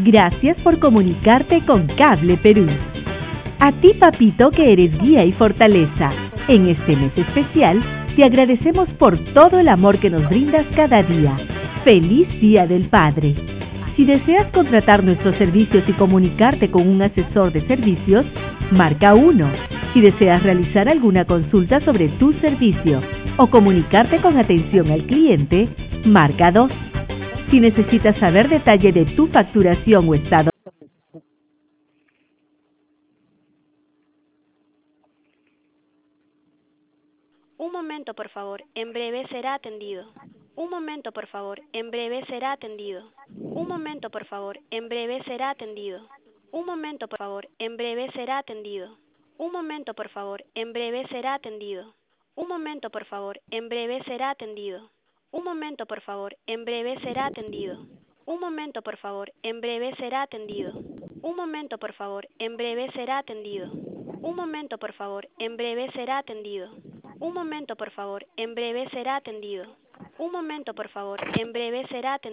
Gracias por comunicarte con Cable Perú. A ti, papito, que eres guía y fortaleza. En este mes especial, te agradecemos por todo el amor que nos brindas cada día. ¡Feliz Día del Padre! Si deseas contratar nuestros servicios y comunicarte con un asesor de servicios, marca 1. Si deseas realizar alguna consulta sobre tu servicio o comunicarte con atención al cliente, marca 2. Si necesitas saber detalle de tu facturación o estado. Un momento, por favor, en breve será atendido. Un momento, por favor, en breve será atendido. Un momento, por favor, en breve será atendido. Un momento, por favor, en breve será atendido. Un momento, por favor, en breve será atendido. Un momento, por favor, en breve será atendido. Un momento, por favor, en breve será atendido. Un momento, por favor, en breve será atendido. Un momento, por favor, en breve será atendido. Un momento, por favor, en breve será atendido. Un momento, por favor, en breve será atendido. Un momento, por favor, en breve será atendido.